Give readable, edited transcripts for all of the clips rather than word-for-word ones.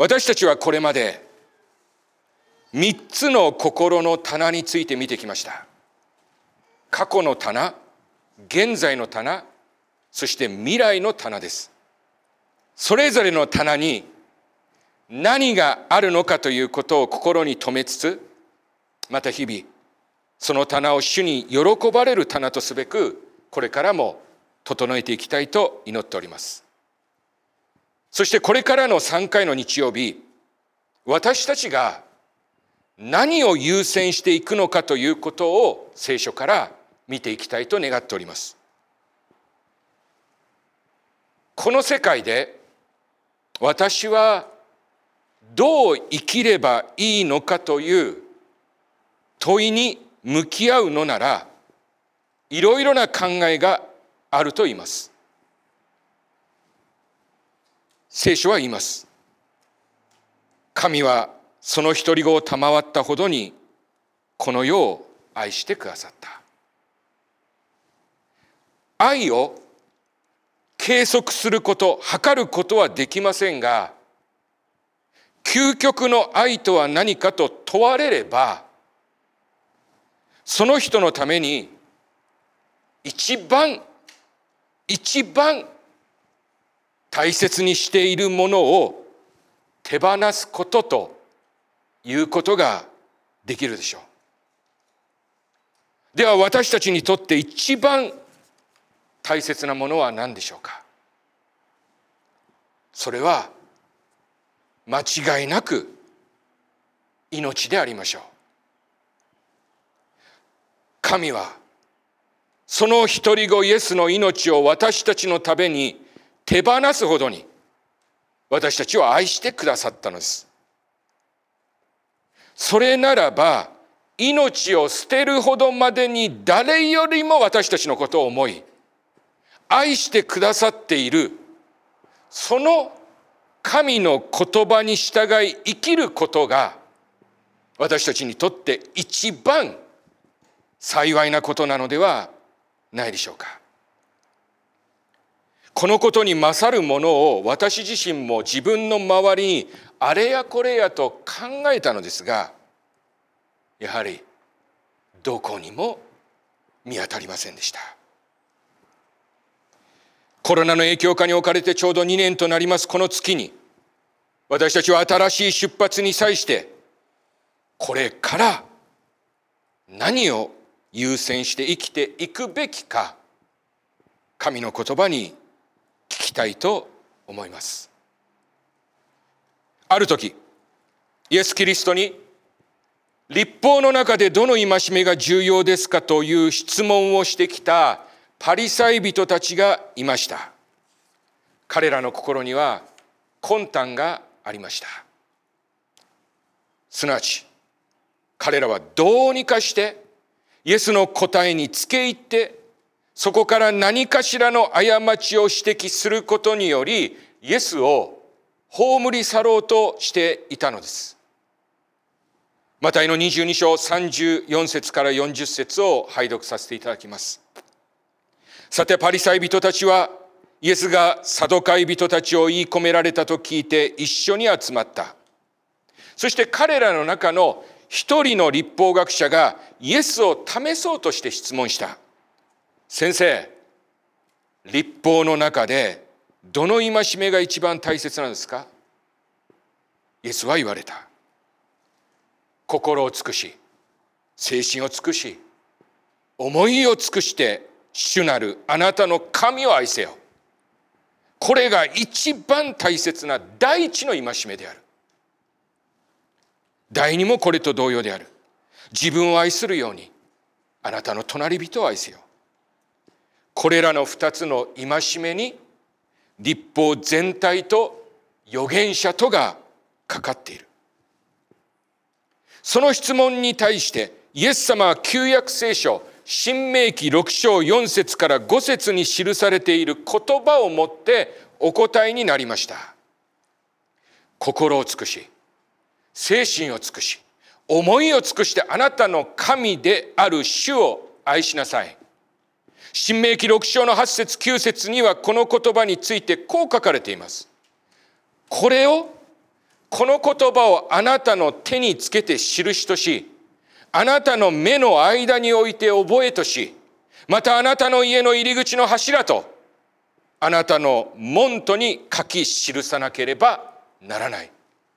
私たちはこれまで3つの心の棚について見てきました。過去の棚、現在の棚、そして未来の棚です。それぞれの棚に何があるのかということを心に留めつつ、また日々その棚を主に喜ばれる棚とすべく、これからも整えていきたいと祈っております。そしてこれからの3回の日曜日、私たちが何を優先していくのかということを聖書から見ていきたいと願っております。この世界で私はどう生きればいいのかという問いに向き合うのなら、いろいろな考えがあると言います。聖書は言います。神はその独り子を賜ったほどにこの世を愛してくださった。愛を計測すること、測ることはできませんが、究極の愛とは何かと問われれば、その人のために一番大切にしているものを手放すことということができるでしょう。では私たちにとって一番大切なものは何でしょうか。それは間違いなく命でありましょう。神はその独り子イエスの命を私たちのために手放すほどに私たちを愛してくださったのです。それならば命を捨てるほどまでに誰よりも私たちのことを思い愛してくださっている、その神の言葉に従い生きることが私たちにとって一番幸いなことなのではないでしょうか。このことに勝るものを私自身も自分の周りにあれやこれやと考えたのですが、やはりどこにも見当たりませんでした。コロナの影響下に置かれてちょうど2年となりますこの月に、私たちは新しい出発に際してこれから何を優先して生きていくべきか、神の言葉に聞きたいと思います。ある時、イエス・キリストに律法の中でどの戒めが重要ですかという質問をしてきたパリサイ人たちがいました。彼らの心には魂胆がありました。すなわち彼らはどうにかしてイエスの答えにつけ入って、そこから何かしらの過ちを指摘することによりイエスを葬り去ろうとしていたのです。マタイの22章34節から40節を拝読させていただきます。さてパリサイ人たちはイエスがサドカイ人たちを言い込められたと聞いて一緒に集まった。そして彼らの中の一人の律法学者がイエスを試そうとして質問した。先生、律法の中でどの戒めが一番大切なんですか？イエスは言われた。心を尽くし、精神を尽くし、思いを尽くして主なるあなたの神を愛せよ。これが一番大切な第一の戒めである。第二もこれと同様である。自分を愛するようにあなたの隣人を愛せよ。これらの二つの戒めに律法全体と預言者とがかかっている。その質問に対してイエス様は旧約聖書申命記6章4節から5節に記されている言葉をもってお答えになりました。心を尽くし、精神を尽くし、思いを尽くしてあなたの神である主を愛しなさい。申命記6章の8節9節にはこの言葉についてこう書かれています。これをこの言葉をあなたの手につけて印とし、あなたの目の間に置いて覚えとし、またあなたの家の入り口の柱と、あなたの門徒に書き記さなければならない。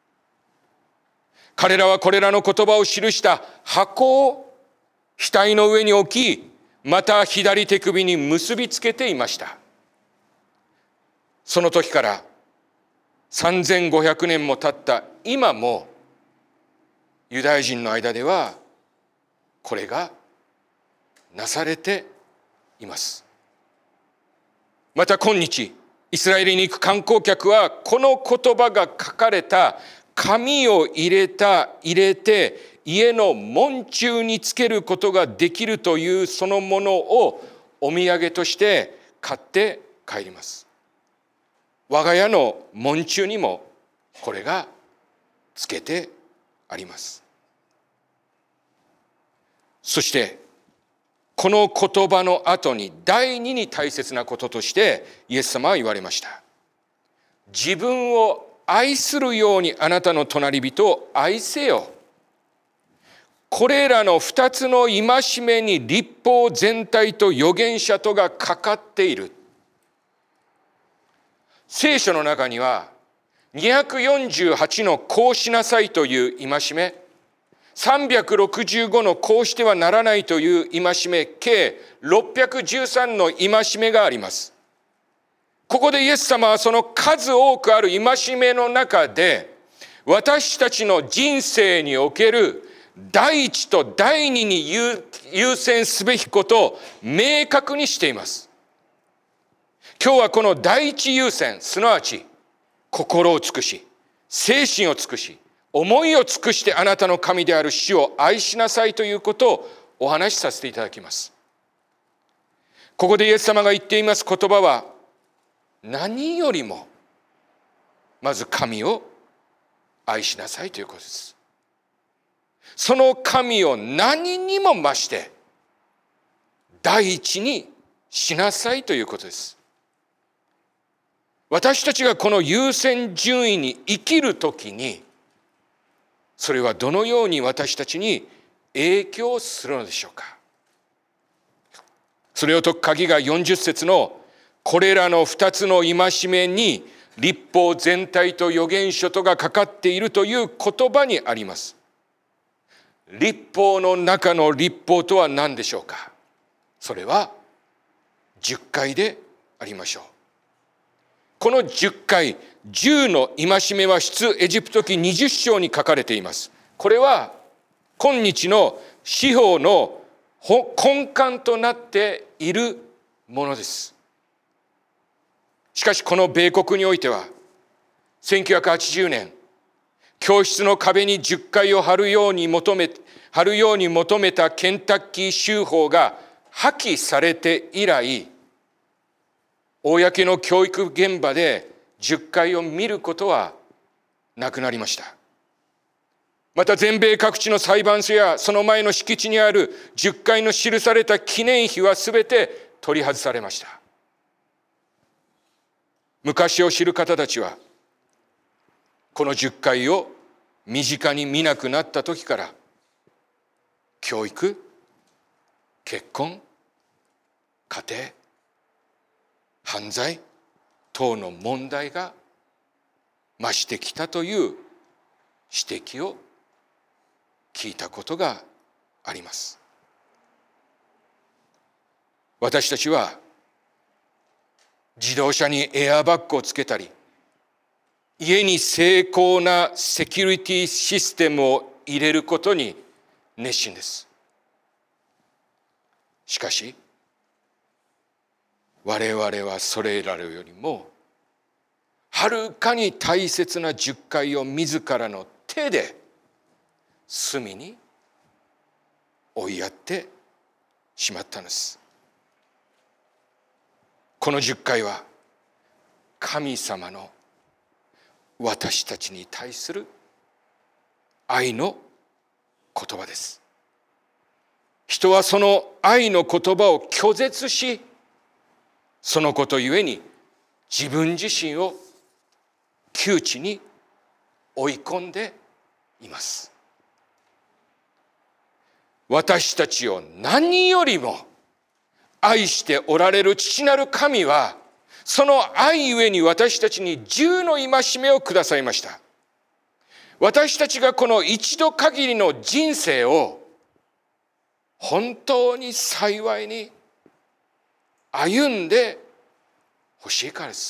彼らはこれらの言葉を記した箱を額の上に置き、また左手首に結びつけていました。その時から3500年も経った今も、ユダヤ人の間ではこれがなされています。また今日、イスラエルに行く観光客はこの言葉が書かれた紙を入れて家の門柱につけることができるというそのものをお土産として買って帰ります。我が家の門柱にもこれがつけてあります。そしてこの言葉の後に第二に大切なこととしてイエス様は言われました。自分を愛するようにあなたの隣人を愛せよ。これらの2つの戒めに律法全体と預言者とがかかっている。聖書の中には248のこうしなさいという戒め、365のこうしてはならないという戒め、計613の戒めがあります。ここでイエス様はその数多くある戒めの中で、私たちの人生における第一と第二に優先すべきことを明確にしています。今日はこの第一優先、すなわち心を尽くし、精神を尽くし、思いを尽くしてあなたの神である主を愛しなさいということをお話しさせていただきます。ここでイエス様が言っています言葉は、何よりもまず神を愛しなさいということです。その神を何にも増して第一にしなさいということです。私たちがこの優先順位に生きるときに、それはどのように私たちに影響するのでしょうか。それを解く鍵が40節のこれらの2つの戒めに律法全体と預言書とがかかっているという言葉にあります。律法の中の律法とは何でしょうか。それは10回でありましょう。この10回、10の戒めは出エジプト記20章に書かれています。これは今日の司法の根幹となっているものです。しかしこの米国においては、1980年、教室の壁に10回を貼るように求めたケンタッキー州法が破棄されて以来、公の教育現場で10回を見ることはなくなりました。また全米各地の裁判所やその前の敷地にある10回の記された記念碑はすべて取り外されました。昔を知る方たちは、この10回を身近に見なくなった時から、教育、結婚、家庭、犯罪等の問題が増してきたという指摘を聞いたことがあります。私たちは自動車にエアバッグをつけたり、家に精巧なセキュリティシステムを入れることに熱心です。しかし我々はそれらよりもはるかに大切な10回を自らの手で隅に追いやってしまったのです。この10回は神様の私たちに対する愛の言葉です。人はその愛の言葉を拒絶し、そのことゆえに自分自身を窮地に追い込んでいます。私たちを何よりも愛しておられる父なる神は、その愛ゆえに私たちに10の戒めをくださいました。私たちがこの一度限りの人生を本当に幸いに歩んでほしいからです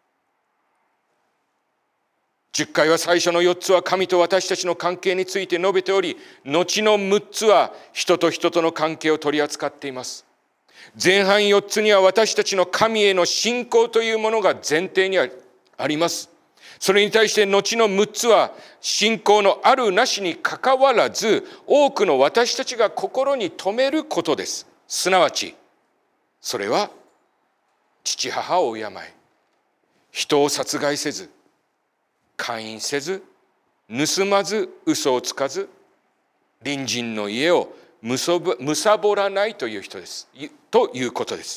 。10回は最初の4つは神と私たちの関係について述べており、後の6つは人と人との関係を取り扱っています。前半4つには私たちの神への信仰というものが前提にあります。それに対して後の6つは信仰のあるなしにかかわらず、多くの私たちが心に留めることです。すなわち、それは父母を敬い、人を殺害せず、姦淫せず、盗まず、嘘をつかず、隣人の家をむさぼらないという人です。ということです。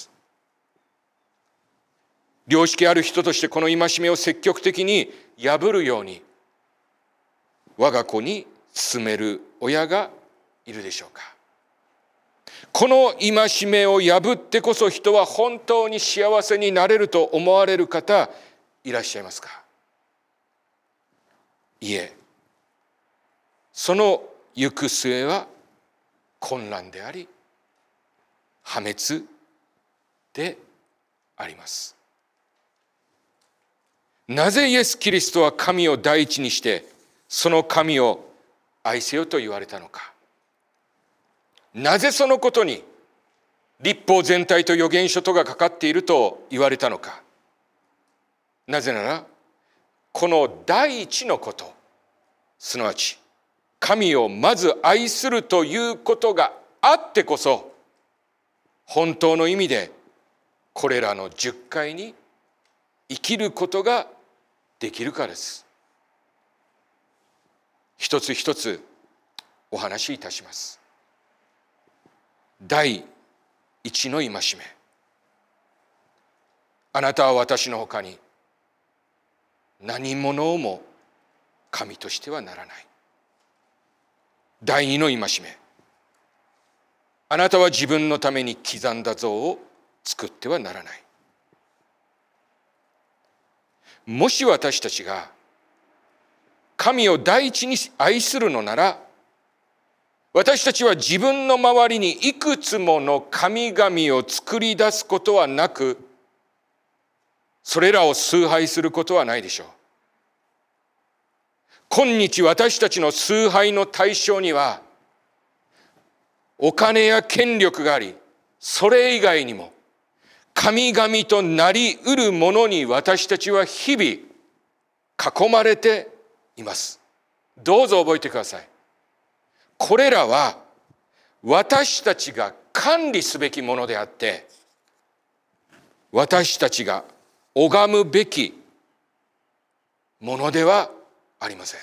良識ある人としてこの戒めを積極的に破るように、我が子に勧める親がいるでしょうか。この戒めを破ってこそ人は本当に幸せになれると思われる方いらっしゃいますか。いえ、その行く末は混乱であり破滅であります。なぜイエス・キリストは神を第一にしてその神を愛せよと言われたのか。なぜそのことに律法全体と預言書とがかかっていると言われたのか。なぜならこの第一のこと、すなわち神をまず愛するということがあってこそ、本当の意味でこれらの10回に生きることができるからです。一つ一つお話しいたします。第一の戒め。あなたは私のほかに何者をも神としてはならない。第二の戒め。あなたは自分のために刻んだ像を作ってはならない。もし私たちが神を第一に愛するのなら、私たちは自分の周りにいくつもの神々を作り出すことはなく、それらを崇拝することはないでしょう。今日私たちの崇拝の対象にはお金や権力があり、それ以外にも神々となり得るものに私たちは日々囲まれています。どうぞ覚えてください。これらは私たちが管理すべきものであって、私たちが拝むべきものではありません。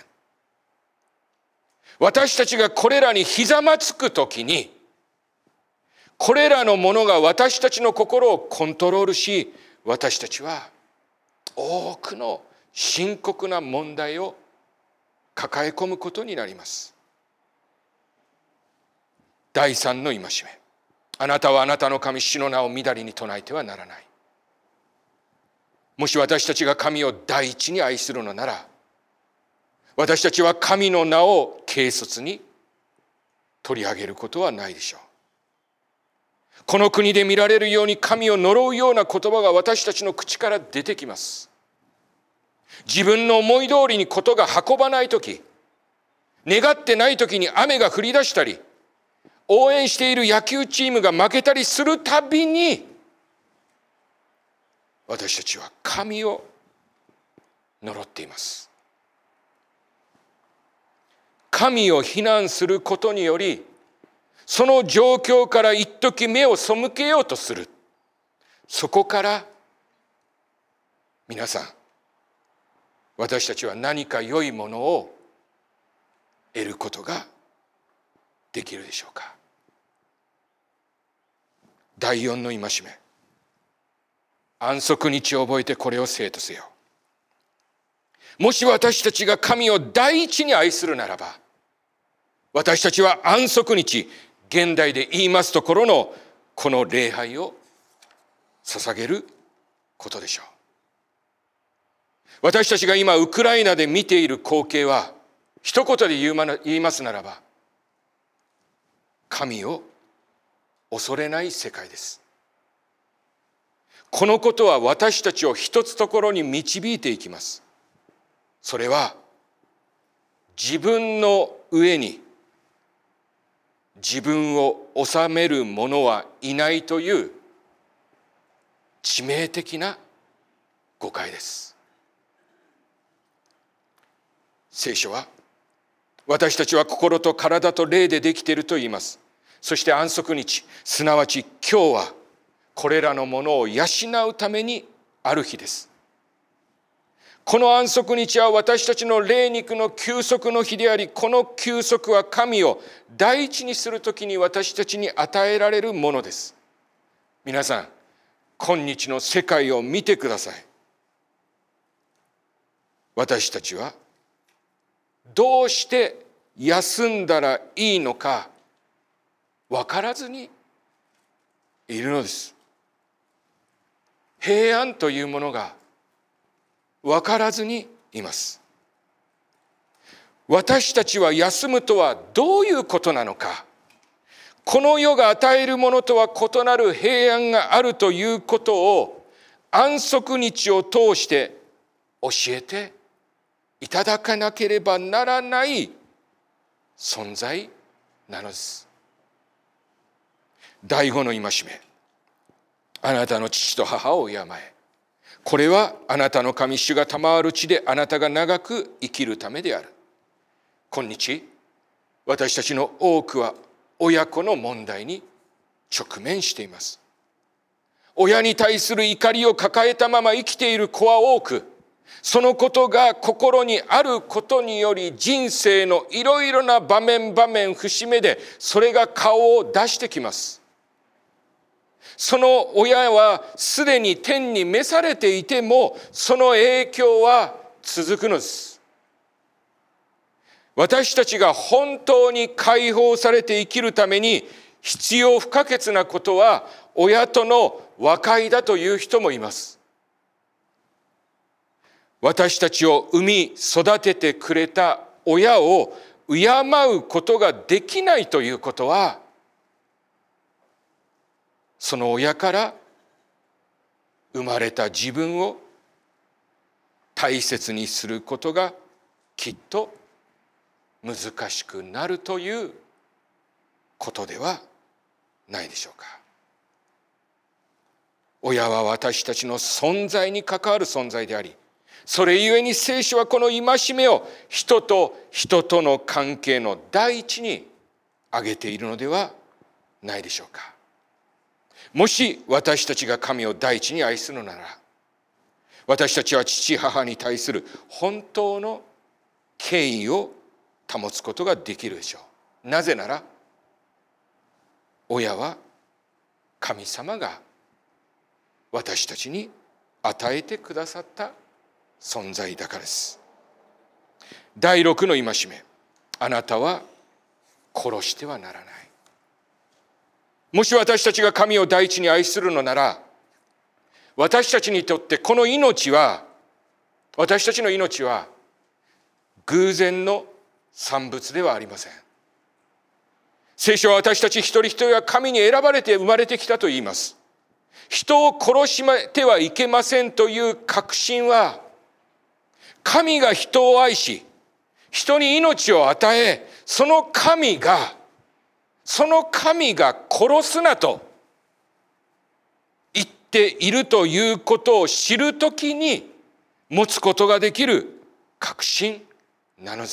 私たちがこれらにひざまつくときに、これらのものが私たちの心をコントロールし、私たちは多くの深刻な問題を抱え込むことになります。第三の戒め。あなたはあなたの神主の名をみだりに唱えてはならない。もし私たちが神を第一に愛するのなら、私たちは神の名を軽率に取り上げることはないでしょう。この国で見られるように神を呪うような言葉が私たちの口から出てきます。自分の思い通りにことが運ばないとき、願ってないときに雨が降り出したり、応援している野球チームが負けたりするたびに、私たちは神を呪っています。神を非難することにより、その状況から一時目を背けようとする。そこから皆さん、私たちは何か良いものを得ることができるでしょうか。第四の戒め。安息日を覚えてこれを聖とせよ。 もし私たちが神を第一に愛するならば、私たちは安息日、現代で言いますところのこの礼拝を捧げることでしょう。私たちが今ウクライナで見ている光景は、一言で言いますならば、神を恐れない世界です。このことは私たちを一つところに導いていきます。それは自分の上に自分を治める者はいないという致命的な誤解です。聖書は私たちは心と体と霊でできていると言います。そして安息日、すなわち今日はこれらのものを養うためにある日です。この安息日は私たちの霊肉の休息の日であり、この休息は神を第一にするときに私たちに与えられるものです。皆さん、今日の世界を見てください。私たちはどうして休んだらいいのか分からずにいるのです。平安というものが分からずにいます。私たちは休むとはどういうことなのか、この世が与えるものとは異なる平安があるということを安息日を通して教えていただかなければならない存在なのです。第5の戒め、あなたの父と母を敬え。これはあなたの神主が賜る地であなたが長く生きるためである。今日私たちの多くは親子の問題に直面しています。親に対する怒りを抱えたまま生きている子は多く、そのことが心にあることにより人生のいろいろな場面節目でそれが顔を出してきます。その親はすでに天に召されていてもその影響は続くのです。私たちが本当に解放されて生きるために必要不可欠なことは親との和解だという人もいます。私たちを産み育ててくれた親を敬うことができないということは、その親から生まれた自分を大切にすることがきっと難しくなるということではないでしょうか。親は私たちの存在に関わる存在であり、それゆえに聖書はこの戒めを人と人との関係の第一に挙げているのではないでしょうか。もし私たちが神を第一に愛するなら、私たちは父母に対する本当の敬意を保つことができるでしょう。なぜなら、親は神様が私たちに与えてくださった存在だからです。第6の戒め、あなたは殺してはならない。もし私たちが神を第一に愛するのなら、私たちにとってこの命は、私たちの命は偶然の産物ではありません。聖書は私たち一人一人は神に選ばれて生まれてきたと言います。人を殺してはいけませんという確信は、神が人を愛し、人に命を与え、その神が殺すなと言っているということを知るときに持つことができる確信なのです。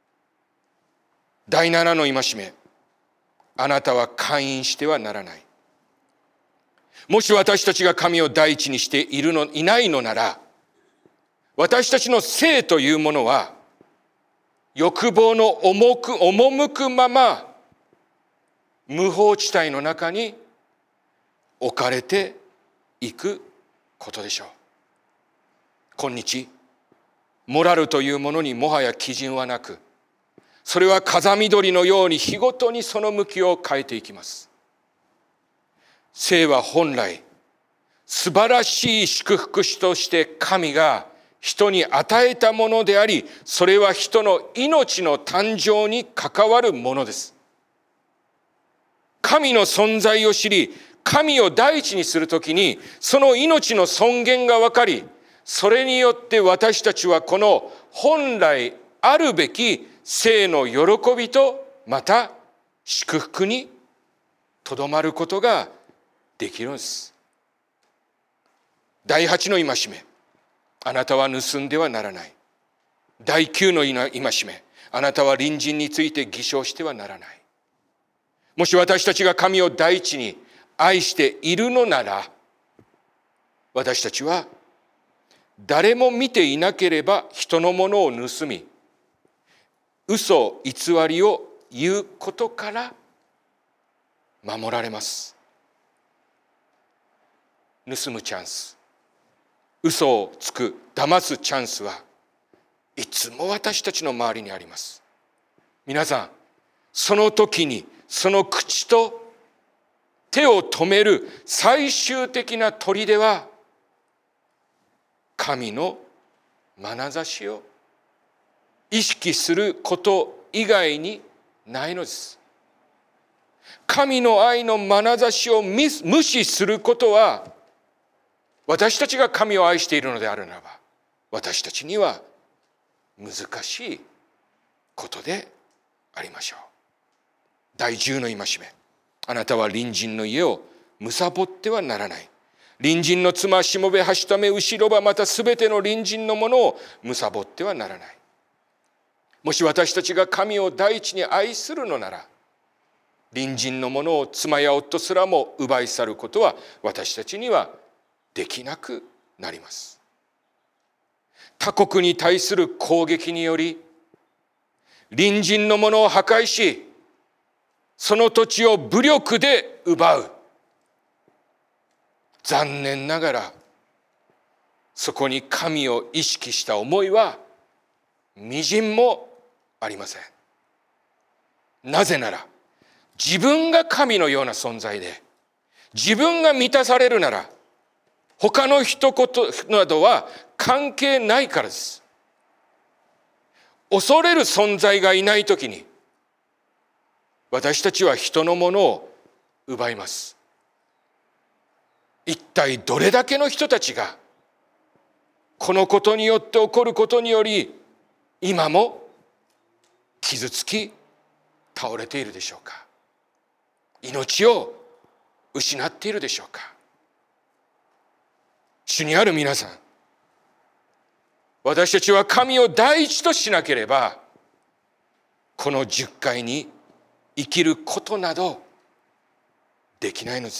第7の戒め、あなたは姦淫してはならない。もし私たちが神を第一にしていないのなら、私たちの性というものは欲望の赴くまま無法地帯の中に置かれていくことでしょう。今日モラルというものにもはや基準はなく、それは風見鶏のように日ごとにその向きを変えていきます。性は本来素晴らしい祝福主として神が人に与えたものであり、それは人の命の誕生に関わるものです。神の存在を知り、神を第一にするときに、その命の尊厳が分かり、それによって私たちはこの本来あるべき生の喜びとまた祝福にとどまることができるんです。第8の戒め、あなたは盗んではならない。第9の戒め、あなたは隣人について偽証してはならない。もし私たちが神を第一に愛しているのなら、私たちは誰も見ていなければ人のものを盗み、嘘偽りを言うことから守られます。盗むチャンス、嘘をつく、騙すチャンスはいつも私たちの周りにあります。皆さん、その時にその口と手を止める最終的な砦は神の眼差しを意識すること以外にないのです。神の愛の眼差しを無視することは、私たちが神を愛しているのであるならば、私たちには難しいことでありましょう。第10の戒め、あなたは隣人の家を貪ってはならない。隣人の妻、しもべ、はしため、後ろ歯、またすべての隣人のものを貪ってはならない。もし私たちが神を第一に愛するのなら、隣人のものを妻や夫すらも奪い去ることは私たちにはできなくなります。他国に対する攻撃により、隣人のものを破壊し、その土地を武力で奪う。残念ながら、そこに神を意識した思いはみじんもありません。なぜなら、自分が神のような存在で、自分が満たされるなら、他の一言などは関係ないからです。恐れる存在がいないときに、私たちは人のものを奪います。一体どれだけの人たちが、このことによって起こることにより、今も傷つき、倒れているでしょうか。命を失っているでしょうか。主にある皆さん、私たちは神を第一としなければ、この十戒に生きることなどできないのです。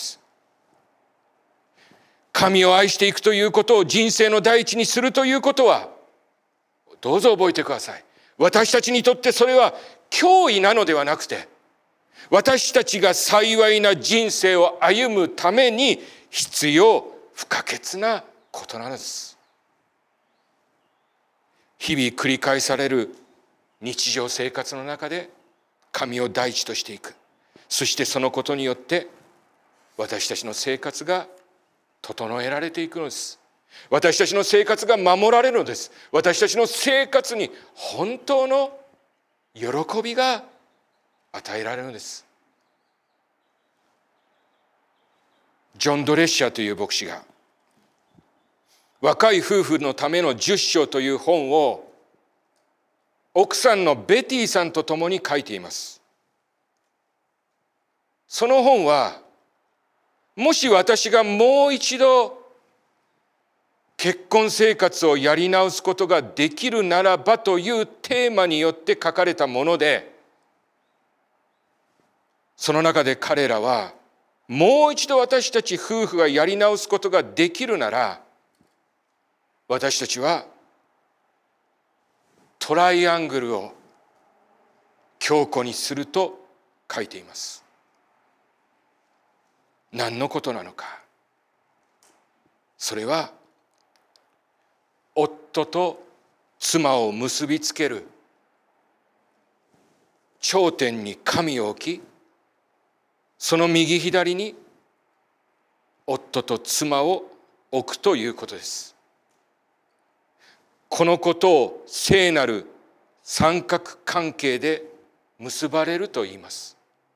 神を愛していくということを人生の第一にするということは、どうぞ覚えてください。私たちにとってそれは脅威なのではなくて、私たちが幸いな人生を歩むために必要不可欠なことなのです。日々繰り返される日常生活の中で神を第一としていく。そしてそのことによって私たちの生活が整えられていくのです。私たちの生活が守られるのです。私たちの生活に本当の喜びが与えられるのです。ジョン・ドレッシャーという牧師が若い夫婦のための10章という本を奥さんのベティさんと共に書いています。その本は、もし私がもう一度結婚生活をやり直すことができるならばというテーマによって書かれたもので、その中で彼らはもう一度私たち夫婦がやり直すことができるなら、私たちはトライアングルを強固にすると書いています。何のことなのか。それは夫と妻を結びつける頂点に神を置き、その右左に夫と妻を置くということです。このことを聖なる三角関係で結ばれると言います。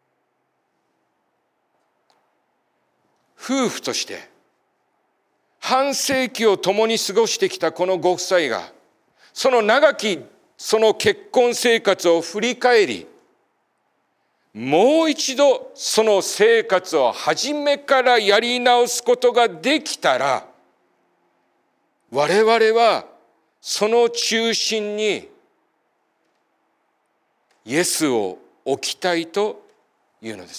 夫婦として半世紀を共に過ごしてきたこのご夫妻が、その長きその結婚生活を振り返り、もう一度その生活を初めからやり直すことができたら、我々はその中心にイエスを置きたいというのです。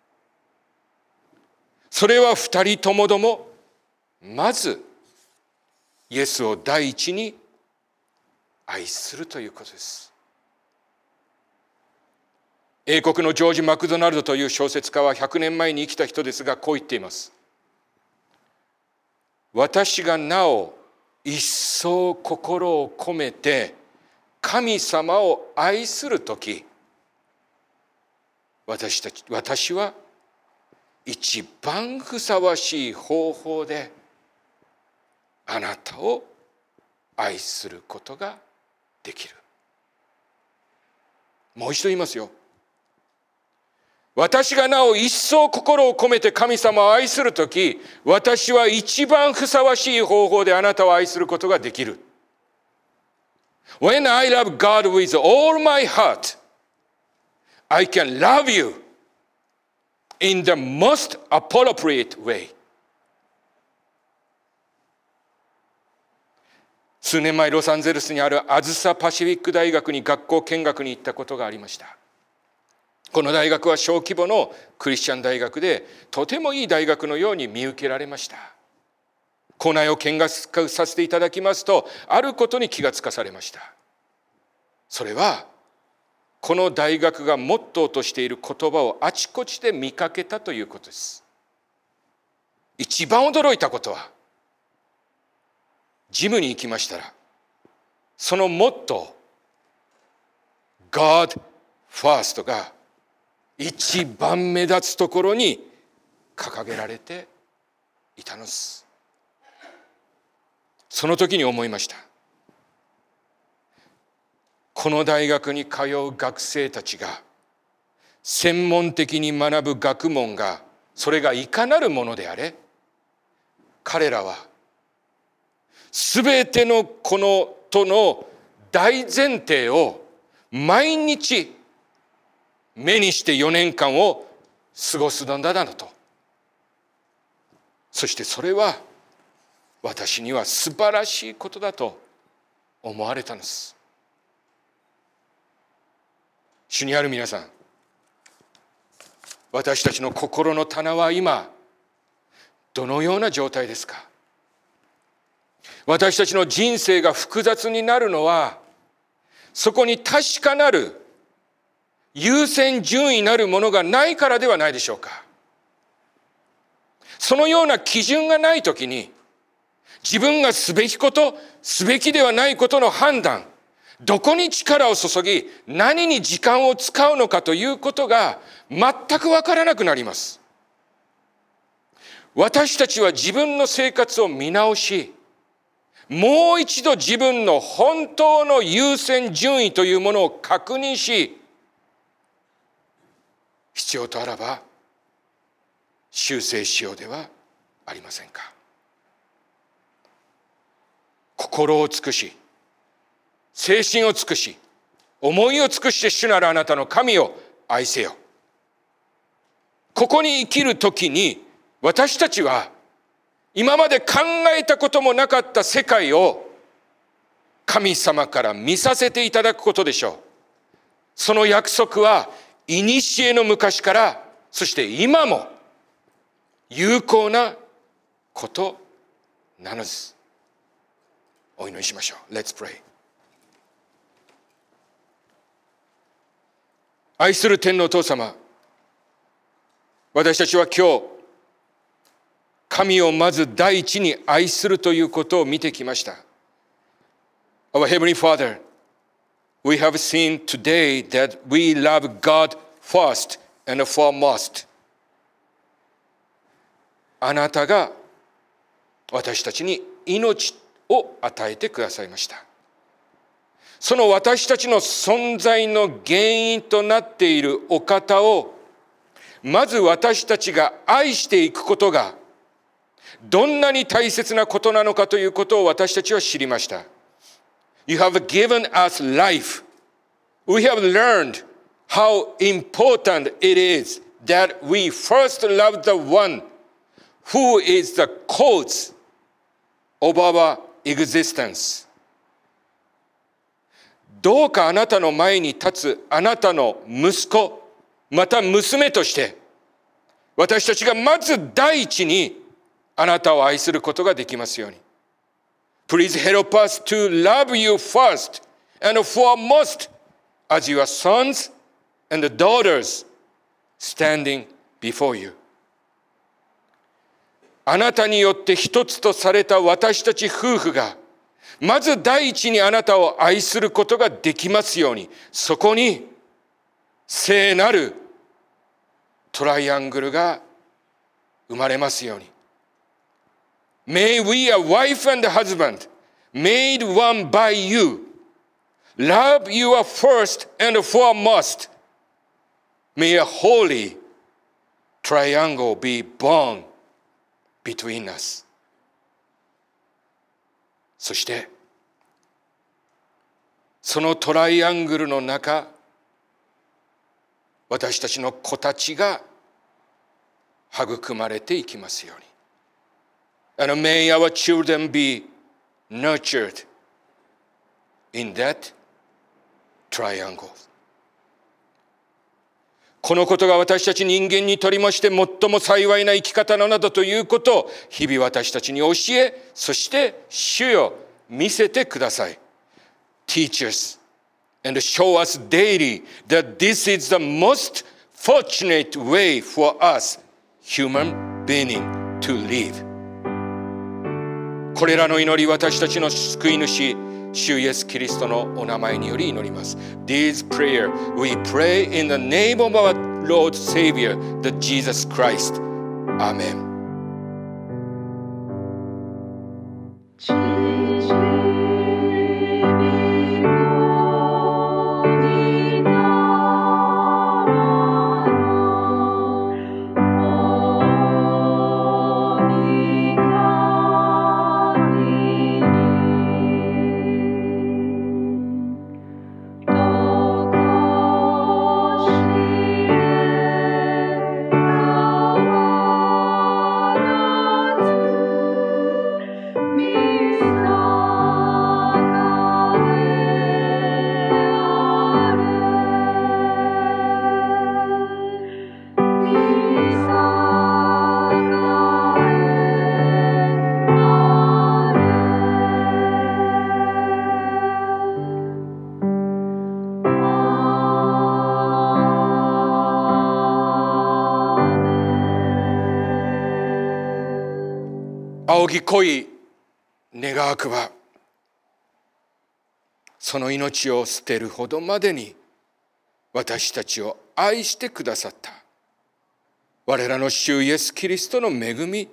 それは二人ともどもまずイエスを第一に愛するということです。英国のジョージ・マクドナルドという小説家は100年前に生きた人ですが、こう言っています。私がなお一層心を込めて神様を愛するとき、私は一番ふさわしい方法であなたを愛することができる。もう一度言いますよ。私がなお一層心を込めて神様を愛するとき、私は一番ふさわしい方法であなたを愛することができる。When I love God with all my heart, I can love you in the most appropriate way. 数年前、ロサンゼルスにあるアズサパシフィック大学に学校見学に行ったことがありました。この大学は小規模のクリスチャン大学で、とてもいい大学のように見受けられました。校内を見学させていただきますと、あることに気がつかされました。それは、この大学がモットーとしている言葉をあちこちで見かけたということです。一番驚いたことは、ジムに行きましたら、そのモットー、God First が一番目立つところに掲げられていたのです。その時に思いました。この大学に通う学生たちが専門的に学ぶ学問が、それがいかなるものであれ、彼らはすべてのこのとの大前提を毎日目にして4年間を過ごすのだなと。そしてそれは私には素晴らしいことだと思われたのです。主にある皆さん、私たちの心の棚は今どのような状態ですか？私たちの人生が複雑になるのは、そこに確かなる優先順位なるものがないからではないでしょうか。そのような基準がないときに、自分がすべきこと、すべきではないことの判断、どこに力を注ぎ、何に時間を使うのかということが全くわからなくなります。私たちは自分の生活を見直し、もう一度自分の本当の優先順位というものを確認し、必要とあらば修正しようではありませんか。心を尽くし、精神を尽くし、思いを尽くして主なるあなたの神を愛せよ。ここに生きるときに、私たちは今まで考えたこともなかった世界を神様から見させていただくことでしょう。その約束は古の昔から、そして今も有効なことなのです。お祈りしましょう。Let's pray。愛する天のお父様、私たちは今日、神をまず第一に愛するということを見てきました。 Our Heavenly Father, we have seen today that we love God first and foremost. あなたが私たちに命を与えてくださいました。その私たちの存在の原因となっているお方を、まず私たちが愛していくことが、どんなに大切なことなのかということを私たちは知りました。You have given us life. We have learned how important it is that we first love the one who is the cause of our existence. どうかあなたの前に立つあなたの息子、また娘として、私たちがまず第一にあなたを愛することができますように。Please help us to love you first and foremost as your sons and daughters standing before you. あなたによって一つとされた私たち夫婦が、まず第一にあなたを愛することができますように、そこに聖なるトライアングルが生まれますように。May we, a wife and a husband, made one by you, love you first and foremost. May a holy triangle be born between us. そしてそのトライアングルの中、私たちの子たちが育まれていきますように。And may our children be nurtured in that triangle. このことが私たち人間にとりまして最も幸いな生き方なのだということを日々私たちに教え、そして主よ見せてください。Teach us and show us daily that this is the most fortunate way for us human being to live. これらの祈り、私たちの救い主主イエスキリストのお名前により祈ります。This prayer we pray in the name of our Lord Savior, the Jesus Christ. Amen.仰ぎ恋願わくは、その命を捨てるほどまでに私たちを愛してくださった我らの主イエスキリストの恵み、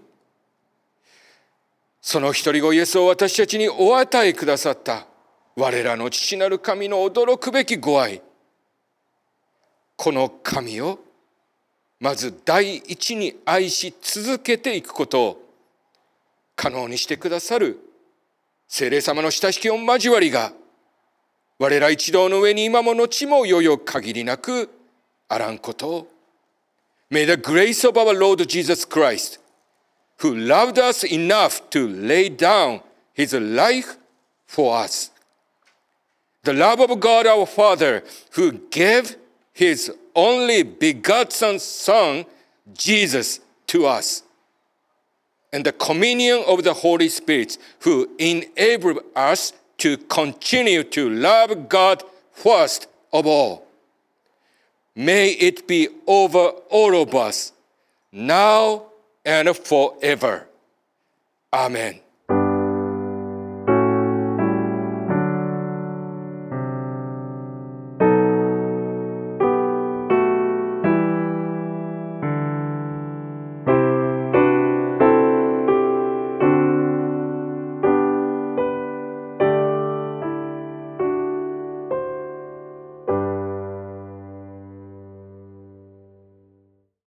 その一人子イエスを私たちにお与えくださった我らの父なる神の驚くべきご愛、この神をまず第一に愛し続けていくことを可能にしてくださる聖霊様の親しき御交わりが我ら一同の上に今も後もよよ限りなくあらんことを。 May the grace of our Lord Jesus Christ, who loved us enough to lay down his life for us, the love of God our Father, who gave his only begotten Son, Jesus, to us, and the communion of the Holy Spirit, who enable us to continue to love God first of all. May it be over all of us, now and forever. Amen.